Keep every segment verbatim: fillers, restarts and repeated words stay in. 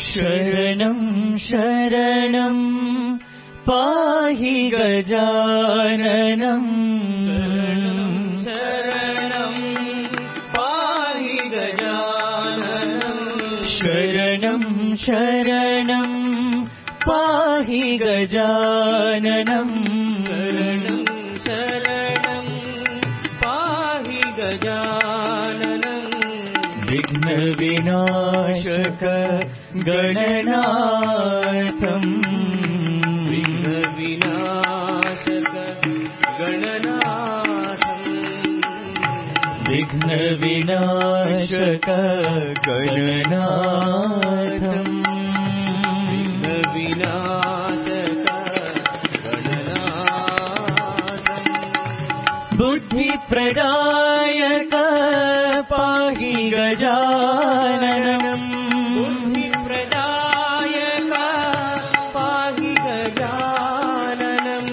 शरणं शरणं पाहि गजाननं शरणं पाहि गजाननं शरणं शरणं पाहि गजाननं शरणं शरणं पाहि गजाननं विघ्न विनाशक गणनाथम् विघ्न विनाशक गणनाथम् विघ्न विनाशक गणनाथम् विघ्न विनाशक गणनाथम् बुद्धिप्रदायक पाहि गजाननम् बुद्धिप्रदायक पाहि गजाननम्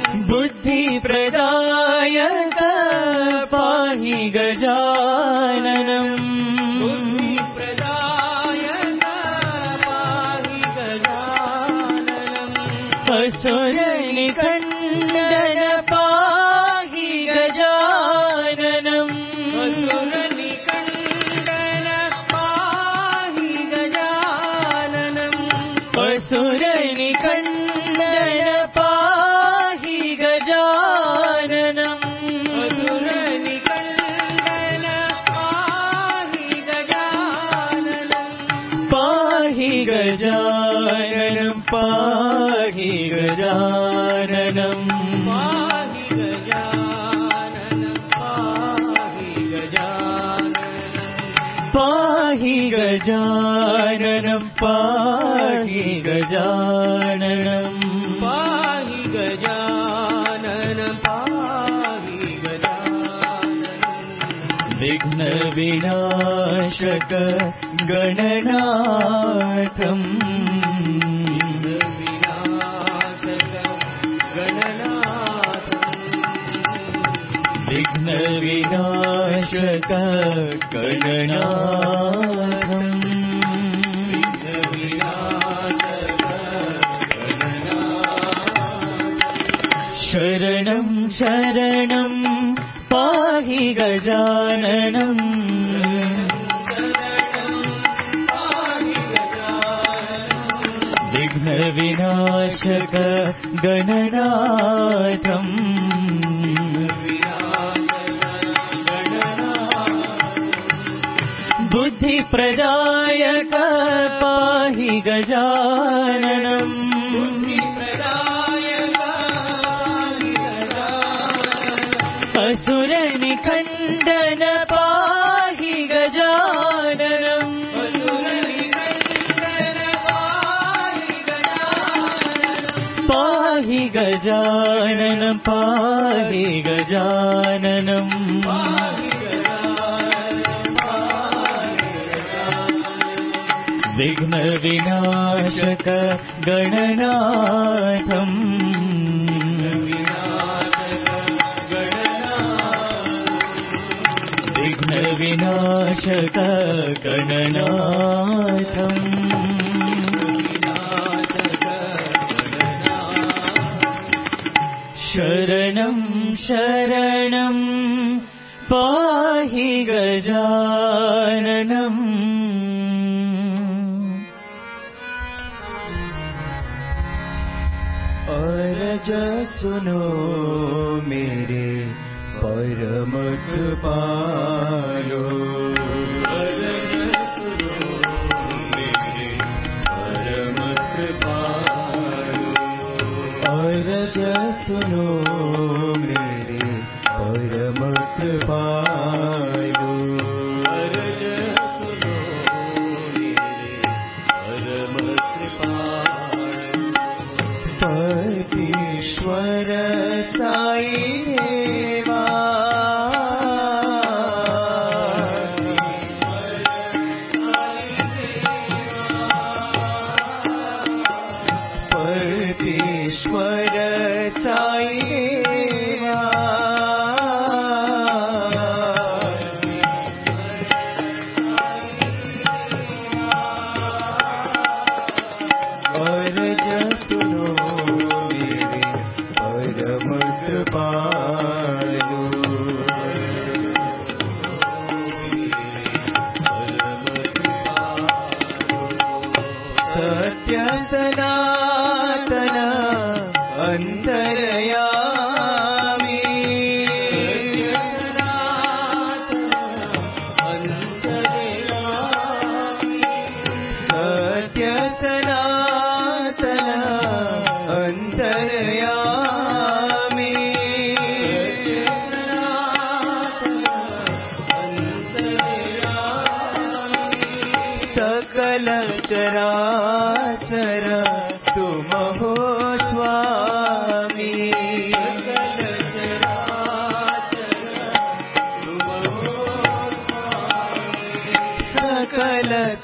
बुद्धिप्रदायक पाहि गजाननम् बुद्धिप्रदायक पाहि गजाननम् असुरनिकन्दन पाहि गजाननम् असुरनिकन्दन पाहि गजाननम् असुरनिकन्दन पाहि गजाननम् पाहि गजाननं पाहि गजाननं पाहि गजाननं पाहि गजाननं पाहि गजाननं पाहि गजाननं पाहि गजाननं विघ्न विनाशक गणनाथम् विघ्न विनाशक गणनाथम् शरणं शरणं पाहि गजाननं विघ्न विनाशक गणनाथम् बुद्धिप्रदायक पाहि गजाननम् असुरनिकन्दन पाहि गजाननम् पाहि गजाननं पाहि गजाननं विघ्न विनाशक गणनाथम् विघ्न विनाशक गणनाथम् शरणं शरणं पाहि गजाननम् अरज सुनो मेरे परम कृपालो अरज सुनो मेरे परम कृपालो अरज सुनो मेरे परम कृपालो अरज सुनो मेरे परम कृपालो पतीश्वर साई देवा पतीश्वर साई देवा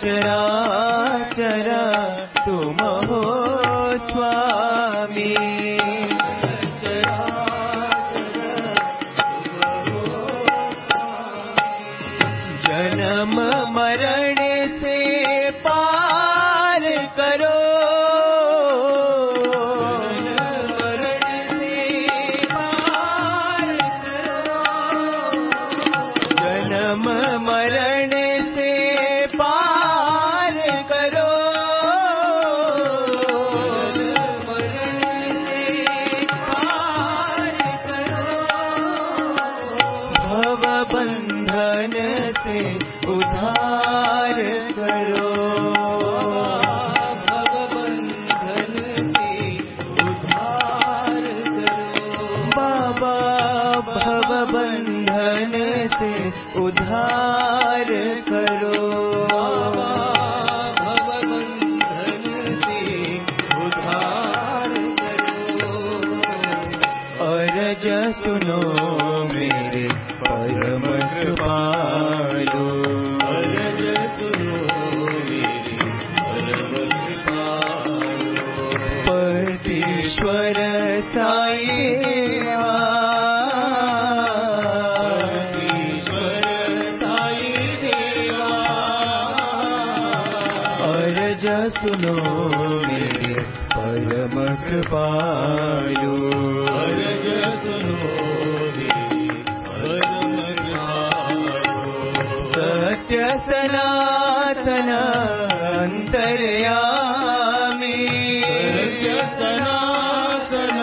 चराचर तुम हो स्वामी। जन्म मरण से पार करो, जन्म मरण से पार करो, भव बंधन से उद्धार करो, भव बंधन से उद्धार करो, बाबा भव बंधन से उद्धार करो, भव बंधन से उद्धार करो। अरज सुनो मेरे परम कृपालु, अरज सुनो मेरे परम कृपालु, परमेश्वर साई देवा, परमेश्वर साई देवा, अरज सुनो मेरे परम कृपालु, अरज सुनो सत्य सनातन अंतर्यामी, सत्य सनातन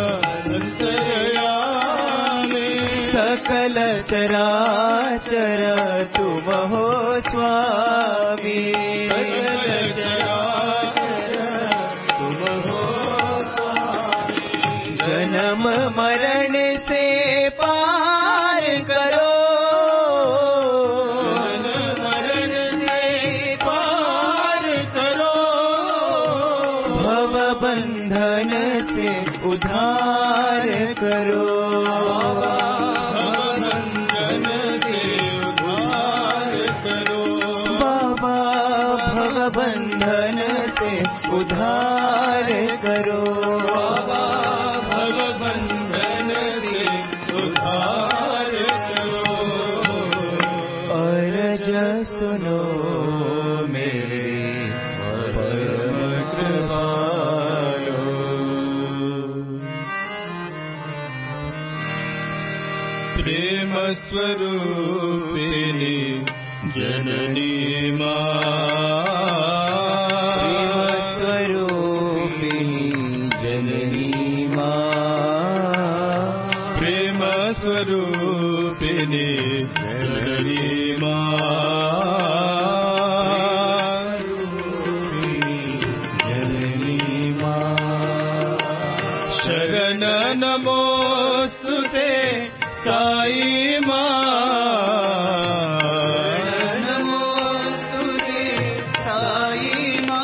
अंतर्यामी, सकल चराचर तुम हो स्वामी, सकल चराचर तुम हो स्वामी। जन्म मरण से पार करो, बंधन से उद्धार करो, बंधन से उद्धार करो, बाबा भव बंधन से उद्धार करो, बाबा भव बंधन से उद्धार करो। अरज सुनो मेरे परम कृपालु, प्रेम स्वरूपिणी जननी मां, प्रेम स्वरूपिणी जननी मां, प्रेम स्वरूपिणी जननी मां, जननी मां, शरण नमोस्तुते साई मां, नमोस्तुते साई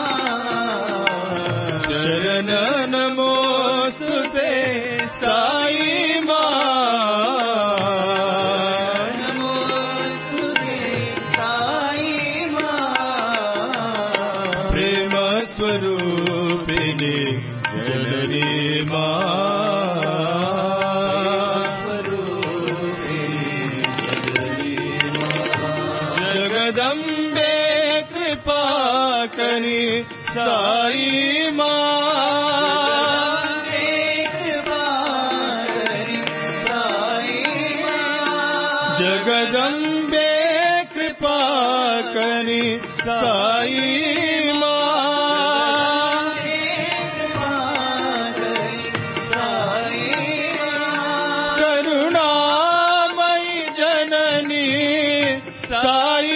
मां, शरण नमोस्तुते साई मां, नमोस्तुते साई मां, प्रेम स्वरूपिणी जननी मां, जगदम्बे कृपा करी साई मां, कृपा करी साई मां, जगदम्बे कृपा करी साई मां, कृपा करी साई मां, करुणामयी जननी साई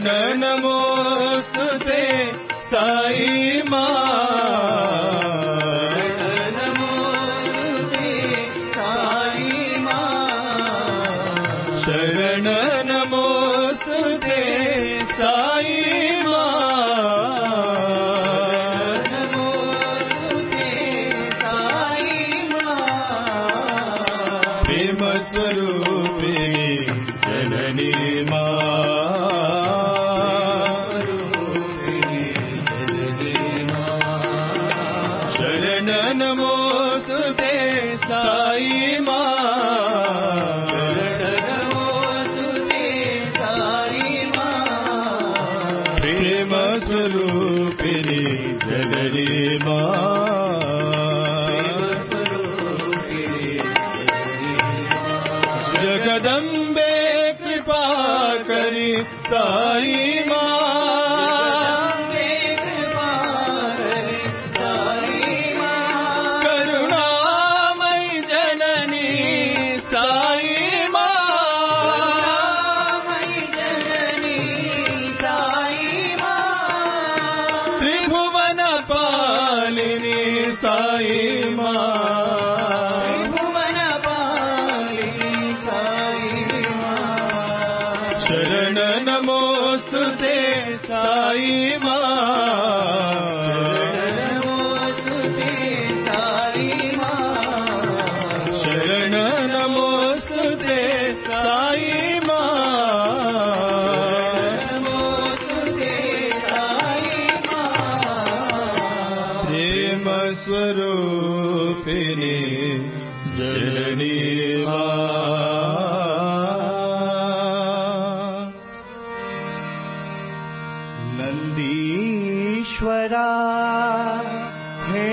शरण नमोस्तुते साई मां शरण नमोस्तुते साई जगदम्बे कृपा करी साई मां करुणामयी जननी साई मां त्रिभुवन पालिनी साई मां नमोस्तुते साई मां शरण नमोस्तुते साई मां प्रेम स्वरूपिणी जननी नंदीश्वरा हे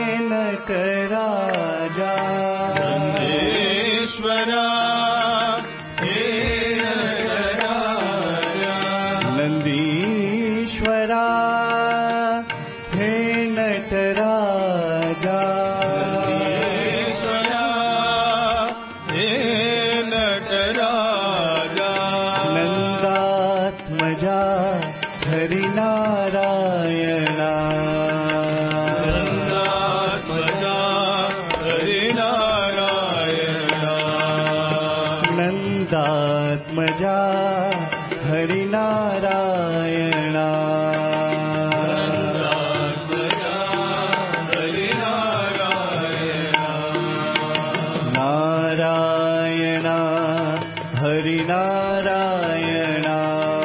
नटराजा नंदीश्वरा हे नटराजा नंदीश्वरा हे नटराजा नंदीश्वरा हे नटराजा नंदात्मजा हरिनारायणा नंदात्मजा हरिनारायणा नंदात्मजा हरिनारायणा नंदात्मजा हरिनारायणा नारायणा हरिनारायणा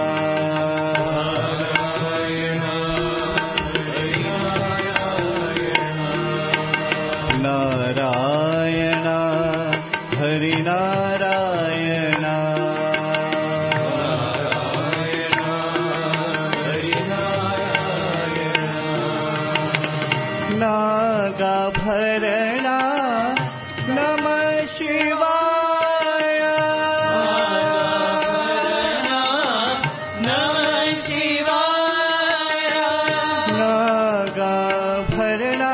नारायणा हरिनारायणा नागाभरणा नमः शिवाय नमः शिवाय नागाभरणा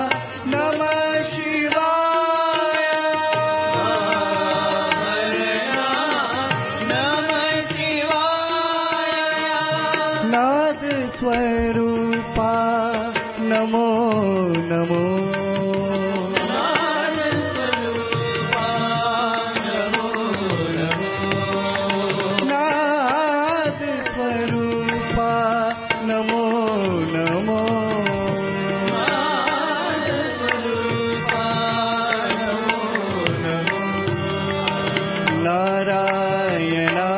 नाद स्वरूपा नमो नमो नाद स्वरूपा नमो नमो नाद स्वरूपा नमो नमो नाद स्वरूपा नमो नमो नारायणा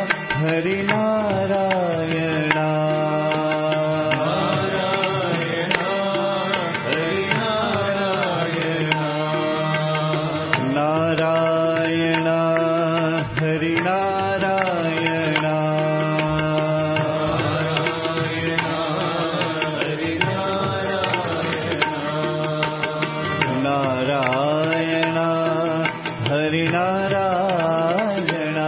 हरिनारायणा नारायणा हरिनारायणा नारायणा हरिनारायणा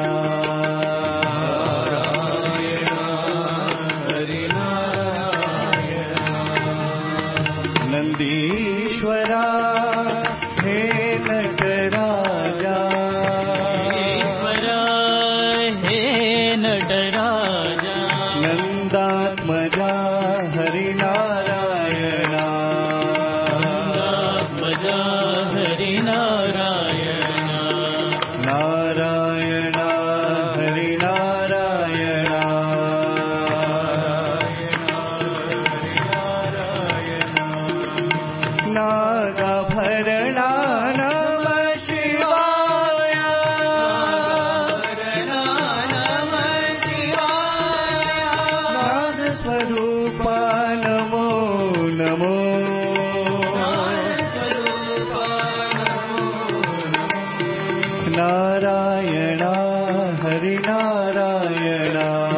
नंदीश्वरा हे नटराजा ईश्वरा हे नटराजा नारायण हरि नारायण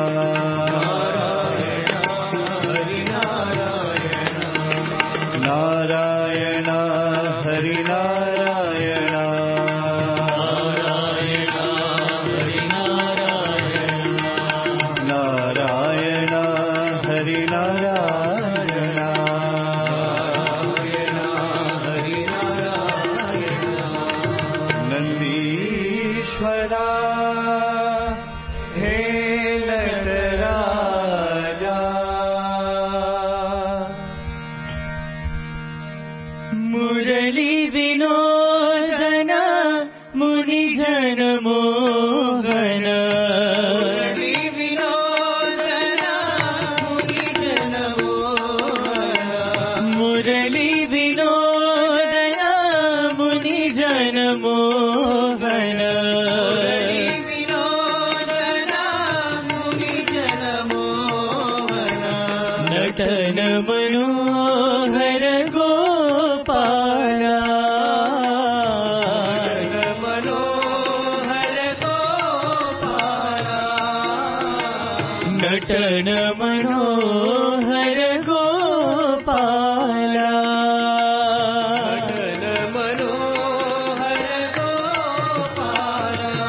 नारायण हरि नारायण नारायण हरि नारायण नंदीश्वरा हे नटराजा मुरली विनोदन मुनिजन मोहन मुरली विनोदन मुनिजन मोहन मुरली विनोदन मुनिजन मोहन मुरली विनोदन मुनिजन मोहन नटन मनोहर गोपाला नटन मनोहर गोपाला नटन मनोहर गोपाला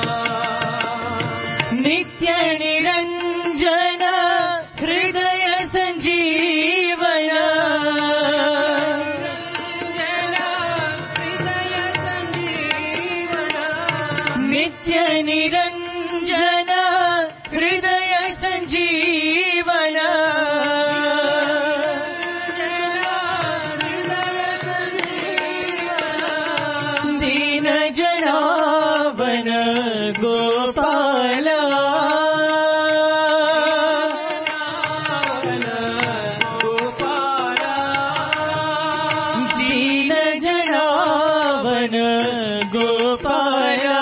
नित्य निरंजन हृदय संजीवन नित्य निरंजन हृदय संजीवन दीन जनावन गोपाला दीन जनावन गोपाला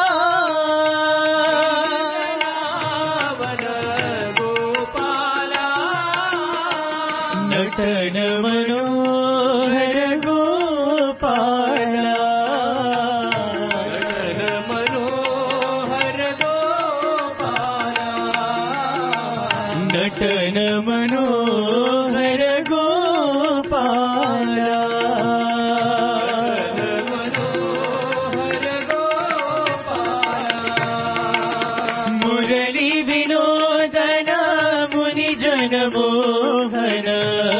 नटन मनोहर गोपाला नटन मनोहर गोपाला नटन मनोहर गोपाला मनोहर गोपाला मुरली विनोदन मुनिजन मोहन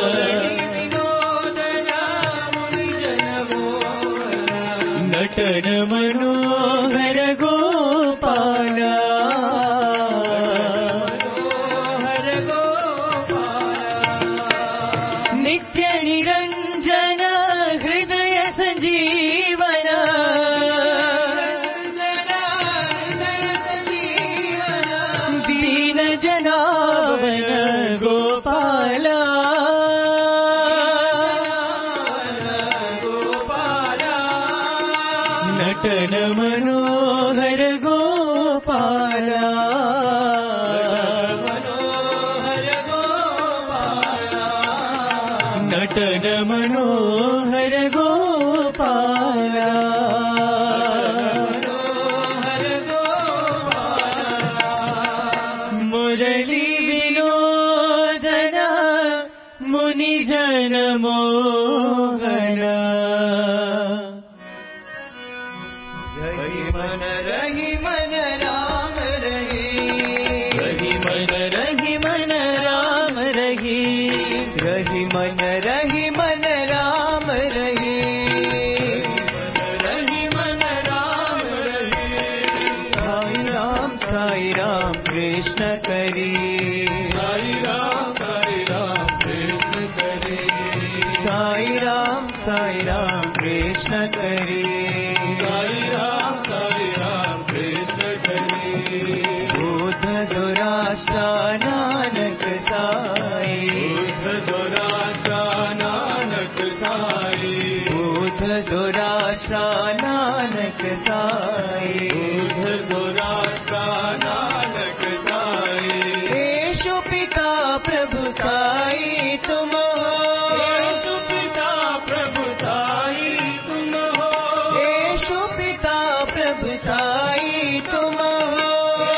नटन मनोहर गोपाला मनोहर गोपाला नित्य निरंजन हृदय संजीवन दीन जनावन गोपाला नटन मनोहर गोपाला मनोहर गोपाला नटन मनोहर गोपाला मनोहर गोपाला मुरली विनोदन मुनिजन मोहन रही मन रही मन राम रही रही मन रही मन राम रही रही मन रही मन राम रही रही मन राम रही साई राम साई राम कृष्ण करी साई राम साई राम कृष्ण करी साई राम साई राम कृष्ण करी साई राम साई राम कृष्ण करी बुद्ध जो राष्ट्र नानक साई बुद्ध जो राष्ट्र नानक साई बुद्ध जो राष्ट्र नानक साई बुद्ध जो राष्ट्र नानक साई येशु पिता प्रभु साई तुम हो येशु पिता प्रभु साई तुम हो येशु पिता प्रभु प्रभु साई तुम हो,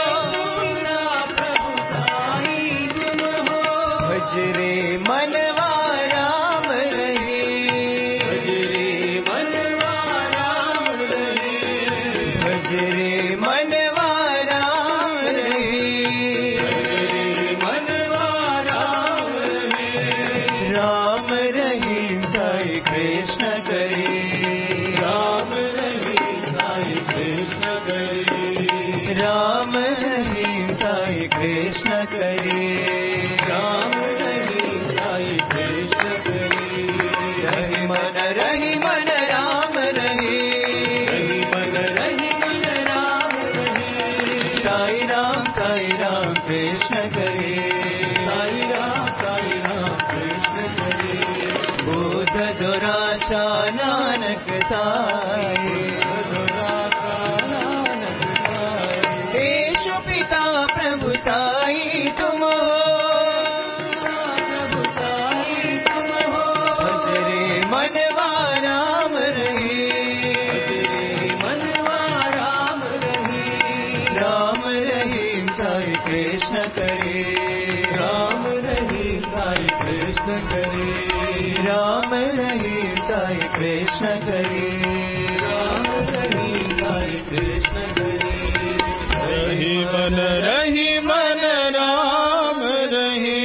प्रभु साई तुम हो। भजरे मनवा राम रहे, भजरे मनवा राम रहे, भजरे मनवा राम रहे, भजरे मनवा राम रहे। राम रहीम साई कृष्ण करे, राम रहीम साई कृष्ण करे, राम रहीम साई कृष्ण करे, राम रहीम साई कृष्ण करे। रही मन रही मन राम रहे, रही मन रही मन राम रहे। साई राम साई राम कृष्ण करे, साई राम साई राम कृष्ण करे। बुद्ध दुराशा नानक साई, दुराशा नानक साई। देशु पिता प्रभु साई तुम हो, प्रभु साई तुम हो। भजरे मनवा राम रहे, भजरे मनवा राम रहे। राम रहीम साई कृष्ण करे, राम रहीम साई कृष्ण करे, राम रहीम साई कृष्ण करे, राम रहीम साई कृष्ण करे। रही मन रही मन राम रहे,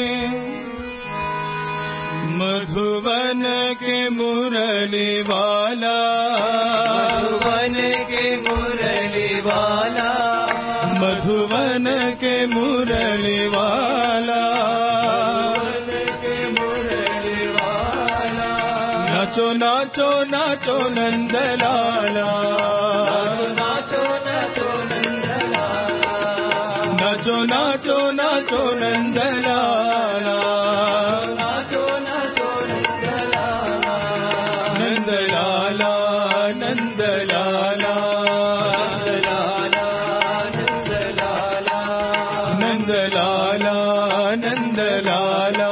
मधुबन के मुरली वाला, मधुबन के मुरली वाला, मधुबन के मुरली वाला। मधुबन के मुरली वाला। नाचो नाचो नाचो नंदलाला, नाचो नाचो नंदलाला, नाचो नाचो नाचो नंदलाला, नाचो नाचो नंदलाला, नंदलाला नंदलाला, नंदलाला नंदलाला, नंदलाला नंदलाला।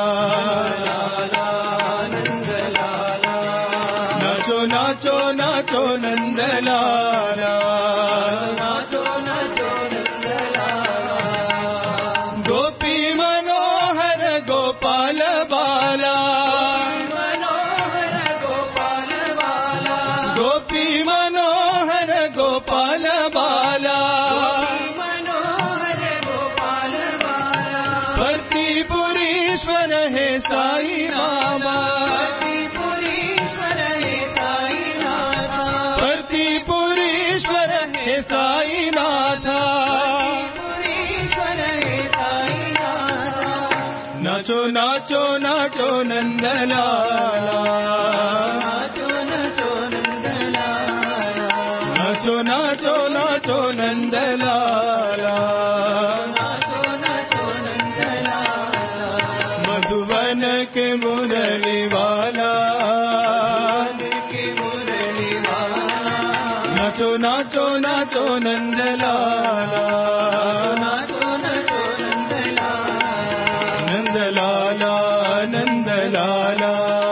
नाचो नाचो नाचो नंदलाला, नाचो नाचो नंदलाला। गोपी मनोहर गोपाल बाला, मनोहर गोपाल बाला, गोपी मनोहर गोपाल बाला। मनोहर गोपाल बाला। भक्तिपुरीश्वर है साई बाबा, भक्तिपुरीश्वर है साई नाथा, भक्तिपुरीश्वर है साई नाथा। भक्तिपुरीश्वर है साई नाथा। नाचो नाचो नाचो नंदलाला, नाचो नाचो नंदलाला, नाचो नाचो नाचो नंदलाला। नाचो नाचो नंदलाला। मधुबन के मुरली वाला, के मुरली वाला। नाचो नाचो नाचो नंदलाला, नाचो नाचो नंदलाला, नंदलाला नंदलाला।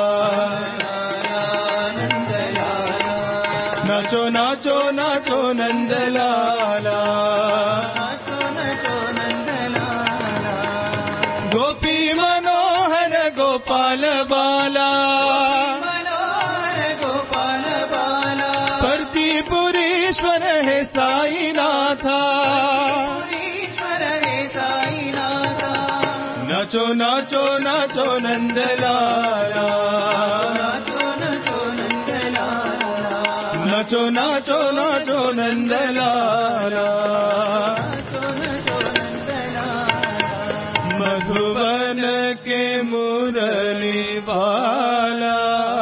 नंदलाला। नाचो नाचो नाचो नंदलाला, नाचो नाचो नंदलाला। गोपी मनोहर गोपाल बाला, मनोहर गोपाल बाला। भक्तिपुरीश्वर है साई नाथा। ईश्वर है साई नाथा। नाचो नाचो नाचो नंदलाला, नाचो नाचो नंदलाला, नाचो नाचो नाचो नंदलाला। नाचो नाचो नंदलाला। मधुबन के मुरली वाला।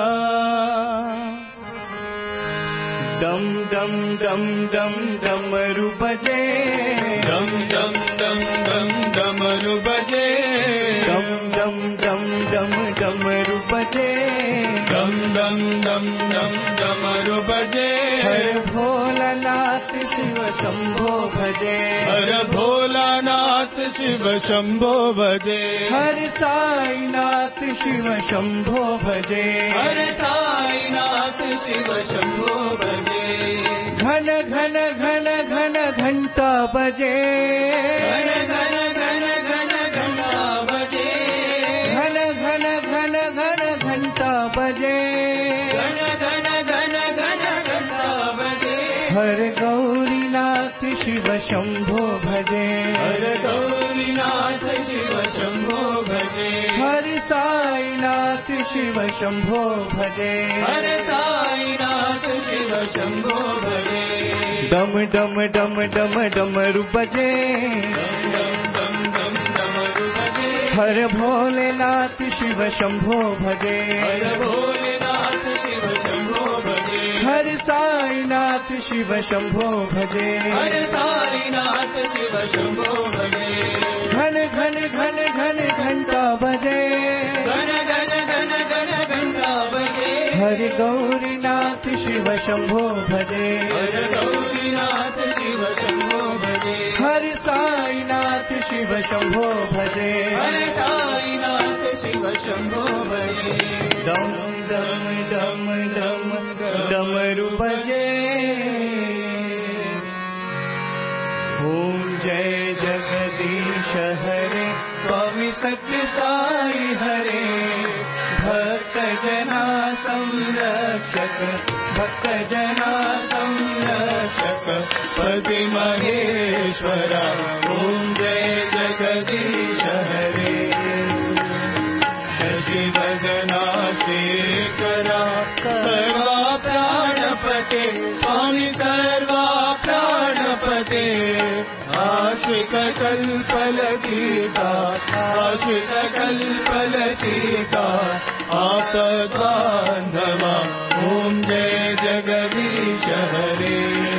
डम डम डम डम डमरू बजे, डम डम डम डम डमरू बजे, डम डम डम डम डमरू बजे, डम डम डम डम डमरू बजे। हर भोलानाथ शिव शंभो भजे, हर भोलानाथ शिव शंभो भजे, हर साईनाथ शिव शंभो भजे, हर साईनाथ शिव शंभो भजे। घन घन घन घन घंटा बजे, घन घन घन घन घंटा बजे, घन घन घन घन घंटा बजे, घन घन घन घन घंटा बजे। हर गौरीनाथ शिव शंभो भजे, हर गौरीनाथ शिव शंभो भजे, हर साईनाथ शिव शंभो भजे, हर साईनाथ शिव शंभो भजे। डम डम डम डम डमरू बजे, डम डम डम डम डमरू बजे, हर भोलेनाथ शिव शंभो भजे, हर भोलेनाथ शिव शंभो भजे, हर साईनाथ शिव शंभो भजे, हर साईनाथ शिव शंभो भजे। घन घन घन घन घंटा बजे, घन घन घन घन घंटा बजे, हर गौरीनाथ शिव शंभो भजे, हर गौरीनाथ शिव शंभो भजे, हर साईनाथ शिव शंभो भजे, हर साईनाथ शिव शंभो भजे। डम डम डम डम डमरू बजे, ओम जय जगदीश हरे, स्वामी सत्य साई हरे, भक्त जना संरक्षक, भक्त जना संरक्षक, पति महेश्वरा, ओम जय जगदीश हरे। शशि वदना शेखरा, सर्वा प्राणपते, स्वामी सर्वा प्राणपते, आश्रित कल्पलतिका, आश्रित कल्पलतिका, आपद्बान्धवा, ओम जय जगदीश हरे।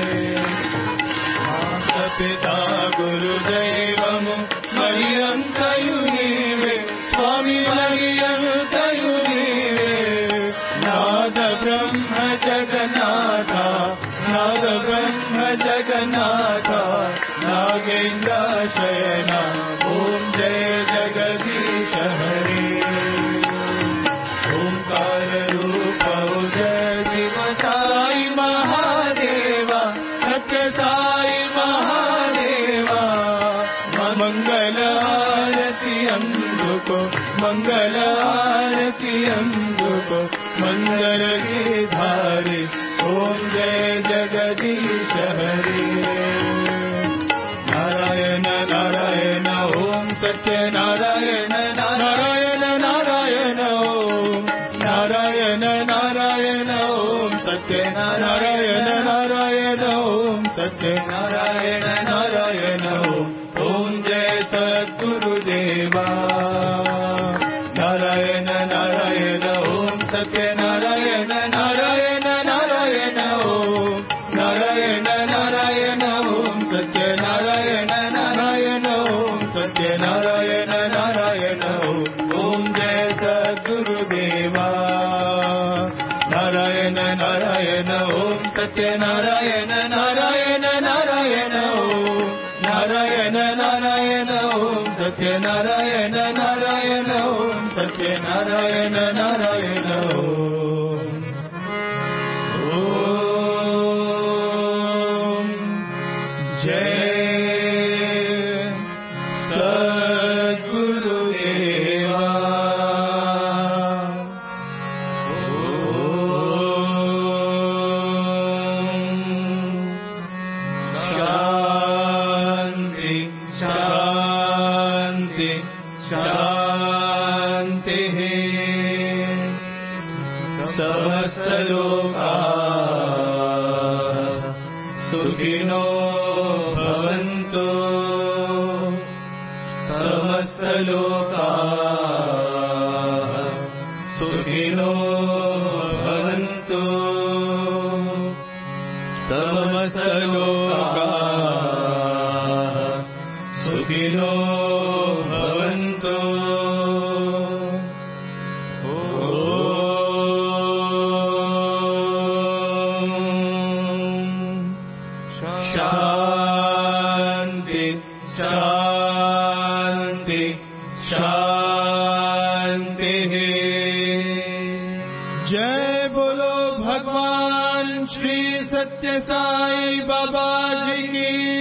माता-पिता गुरुदैवमु मह्यन्तयु नीवे, स्वामी मह्यन्तयु नीवे, नाद ब्रह्म जगन्नाथ, नाद ब्रह्म जगन्नाथ, नागेन्द्र शयना, ओम जय जगदीश हरे। ओंकार रूप जय शिव साई महादेवा, सत्य साई महादेवा, मंगल आरती अंधुको, मंगल आरती अंधुको, मंगल गिरधारी, ओम जय जगदीश हरे। नारायण नारायण ओम सत्य नारायण नारायण नारायण ओम नारायण नारायण ओम सत्य नारायण नारायण ओम सत्य नारायण नारायण ओम। ओम जय सद्गुरुदेवा, नारायण नारायण ओम सत्य नारायण नारायण नारायण ओम नारायण नारायण ओम सत्य नारायण नारायण ओम सत्य नारायण नारायण ओम। ओम जय सद्गुरुदेवा, नारायण नारायण ओम सत्य नारायण नारायण नारायण ओम नारायण नारायण ओम सत्य नारायण नारायण ओम सत्य नारायण नारायण ओम। ओम जय सद्गुरुदेवा। शांति शांति शांति, समस्त लोका सुखिनो भवन्तु, समस्त लोका सुखिनो भवन्तु, समस्त लोका सुखिनो भवन्तु। शांति शांति शांति। जय बोलो भगवान श्री सत्य सत्य साई बाबा जी की